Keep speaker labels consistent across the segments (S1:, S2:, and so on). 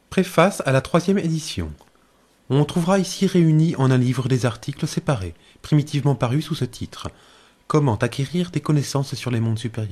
S1: Préface à la 3e édition. On trouvera ici réunis en un livre des articles séparés, primitivement parus sous ce titre « Comment acquérir des connaissances sur les mondes supérieurs ».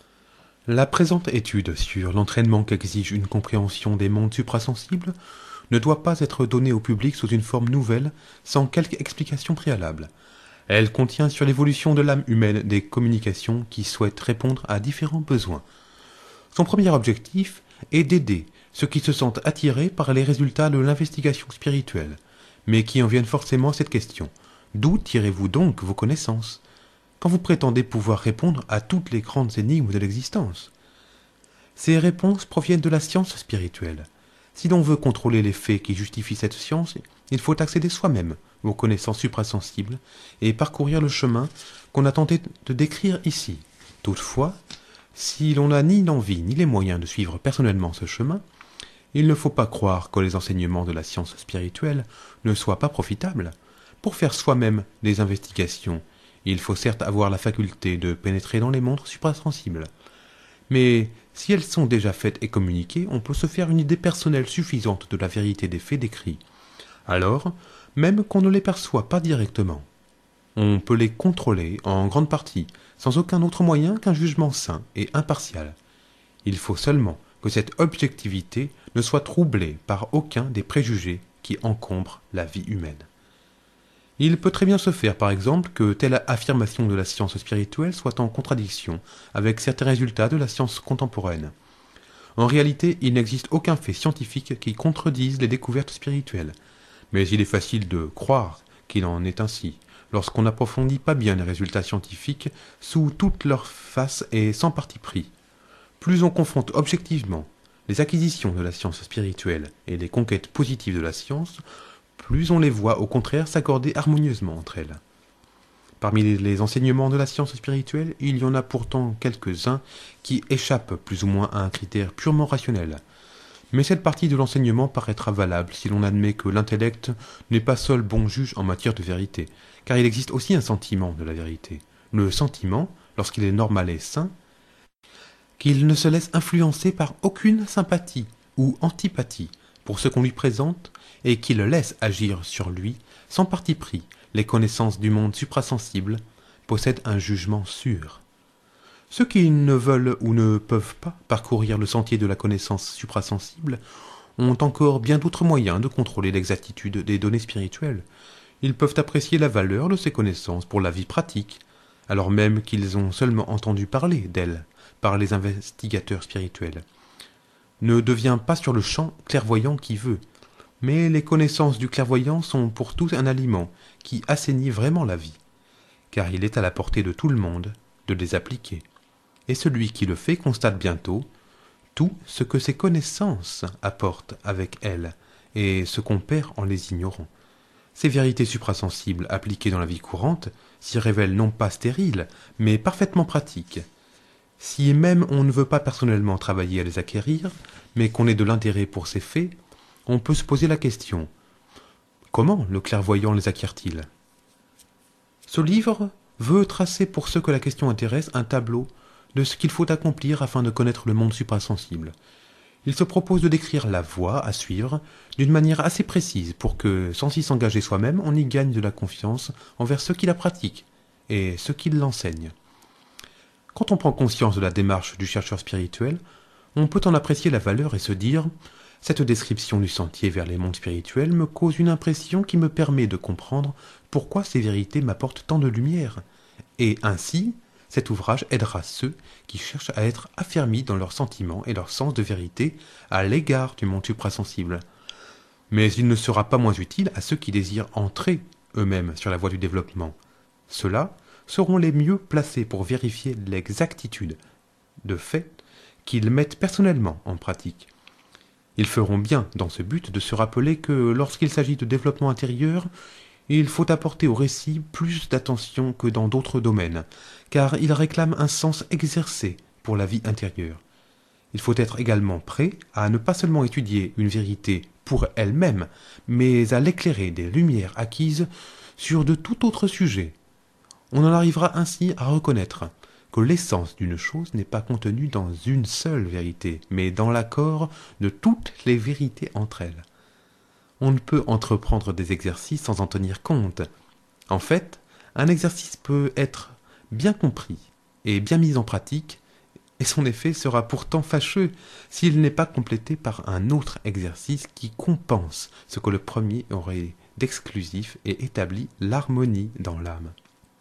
S1: La présente étude sur l'entraînement qu'exige une compréhension des mondes suprasensibles ne doit pas être donnée au public sous une forme nouvelle, sans quelque explication préalable. Elle contient sur l'évolution de l'âme humaine des communications qui souhaitent répondre à différents besoins. Son premier objectif est d'aider ceux qui se sentent attirés par les résultats de l'investigation spirituelle, mais qui en viennent forcément à cette question. D'où tirez-vous donc vos connaissances, quand vous prétendez pouvoir répondre à toutes les grandes énigmes de l'existence? Ces réponses proviennent de la science spirituelle. Si l'on veut contrôler les faits qui justifient cette science, il faut accéder soi-même aux connaissances suprasensibles et parcourir le chemin qu'on a tenté de décrire ici. Toutefois, si l'on n'a ni l'envie ni les moyens de suivre personnellement ce chemin, il ne faut pas croire que les enseignements de la science spirituelle ne soient pas profitables. Pour faire soi-même des investigations, il faut certes avoir la faculté de pénétrer dans les mondes suprasensibles. Mais si elles sont déjà faites et communiquées, on peut se faire une idée personnelle suffisante de la vérité des faits décrits. Alors, même qu'on ne les perçoit pas directement, on peut les contrôler en grande partie, sans aucun autre moyen qu'un jugement sain et impartial. Il faut seulement que cette objectivité ne soit troublée par aucun des préjugés qui encombrent la vie humaine. Il peut très bien se faire, par exemple, que telle affirmation de la science spirituelle soit en contradiction avec certains résultats de la science contemporaine. En réalité, il n'existe aucun fait scientifique qui contredise les découvertes spirituelles, mais il est facile de croire qu'il en est ainsi, lorsqu'on n'approfondit pas bien les résultats scientifiques sous toutes leurs faces et sans parti pris. Plus on confronte objectivement les acquisitions de la science spirituelle et les conquêtes positives de la science, plus on les voit au contraire s'accorder harmonieusement entre elles. Parmi les enseignements de la science spirituelle, il y en a pourtant quelques-uns qui échappent plus ou moins à un critère purement rationnel. Mais cette partie de l'enseignement paraîtra valable si l'on admet que l'intellect n'est pas seul bon juge en matière de vérité, car il existe aussi un sentiment de la vérité. Le sentiment, lorsqu'il est normal et sain, qu'il ne se laisse influencer par aucune sympathie ou antipathie pour ce qu'on lui présente et qu'il laisse agir sur lui sans parti pris les connaissances du monde suprasensible, possède un jugement sûr. Ceux qui ne veulent ou ne peuvent pas parcourir le sentier de la connaissance suprasensible ont encore bien d'autres moyens de contrôler l'exactitude des données spirituelles. Ils peuvent apprécier la valeur de ces connaissances pour la vie pratique, alors même qu'ils ont seulement entendu parler d'elles par les investigateurs spirituels. Ne devient pas sur le champ clairvoyant qui veut, mais les connaissances du clairvoyant sont pour tous un aliment qui assainit vraiment la vie, car il est à la portée de tout le monde de les appliquer. Et celui qui le fait constate bientôt tout ce que ces connaissances apportent avec elles et ce qu'on perd en les ignorant. Ces vérités suprasensibles appliquées dans la vie courante s'y révèlent non pas stériles, mais parfaitement pratiques. Si même on ne veut pas personnellement travailler à les acquérir, mais qu'on ait de l'intérêt pour ces faits, on peut se poser la question « Comment le clairvoyant les acquiert-il » Ce livre veut tracer pour ceux que la question intéresse un tableau de ce qu'il faut accomplir afin de connaître le monde suprasensible. Il se propose de décrire la voie à suivre d'une manière assez précise pour que, sans s'y s'engager soi-même, on y gagne de la confiance envers ceux qui la pratiquent et ceux qui l'enseignent. Quand on prend conscience de la démarche du chercheur spirituel, on peut en apprécier la valeur et se dire « Cette description du sentier vers les mondes spirituels me cause une impression qui me permet de comprendre pourquoi ces vérités m'apportent tant de lumière. Et ainsi, cet ouvrage aidera ceux qui cherchent à être affermis dans leurs sentiments et leur sens de vérité à l'égard du monde suprasensible. Mais il ne sera pas moins utile à ceux qui désirent entrer eux-mêmes sur la voie du développement. Ceux-là seront les mieux placés pour vérifier l'exactitude de faits qu'ils mettent personnellement en pratique. Ils feront bien dans ce but de se rappeler que lorsqu'il s'agit de développement intérieur, il faut apporter au récit plus d'attention que dans d'autres domaines, car il réclame un sens exercé pour la vie intérieure. Il faut être également prêt à ne pas seulement étudier une vérité pour elle-même, mais à l'éclairer des lumières acquises sur de tout autre sujet. On en arrivera ainsi à reconnaître que l'essence d'une chose n'est pas contenue dans une seule vérité, mais dans l'accord de toutes les vérités entre elles. On ne peut entreprendre des exercices sans en tenir compte. En fait, un exercice peut être bien compris et bien mis en pratique, et son effet sera pourtant fâcheux s'il n'est pas complété par un autre exercice qui compense ce que le premier aurait d'exclusif et établit l'harmonie dans l'âme.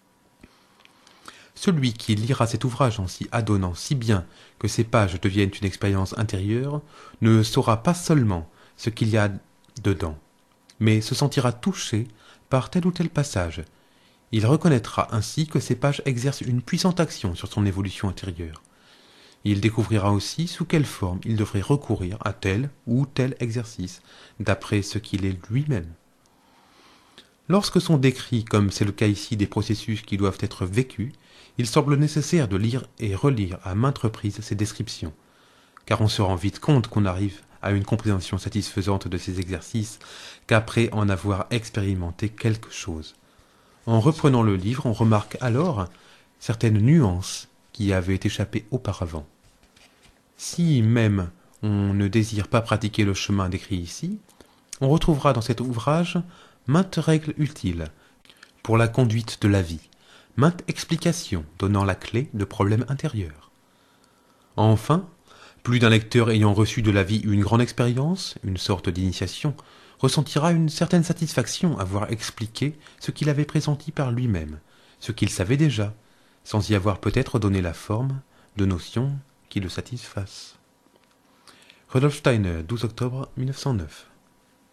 S1: Celui qui lira cet ouvrage en s'y adonnant si bien que ces pages deviennent une expérience intérieure ne saura pas seulement ce qu'il y a dedans, mais se sentira touché par tel ou tel passage. Il reconnaîtra ainsi que ces pages exercent une puissante action sur son évolution intérieure. Il découvrira aussi sous quelle forme il devrait recourir à tel ou tel exercice, d'après ce qu'il est lui-même. Lorsque sont décrits, comme c'est le cas ici, des processus qui doivent être vécus, il semble nécessaire de lire et relire à maintes reprises ces descriptions, car on se rend vite compte qu'on arrive à une compréhension satisfaisante de ces exercices qu'après en avoir expérimenté quelque chose. En reprenant le livre, on remarque alors certaines nuances qui avaient échappé auparavant. Si même on ne désire pas pratiquer le chemin décrit ici, on retrouvera dans cet ouvrage maintes règles utiles pour la conduite de la vie, maintes explications donnant la clé de problèmes intérieurs. Enfin, plus d'un lecteur ayant reçu de la vie une grande expérience, une sorte d'initiation, ressentira une certaine satisfaction à voir expliquer ce qu'il avait pressenti par lui-même, ce qu'il savait déjà, sans y avoir peut-être donné la forme de notions qui le satisfassent. Rudolf Steiner, 12 octobre 1909.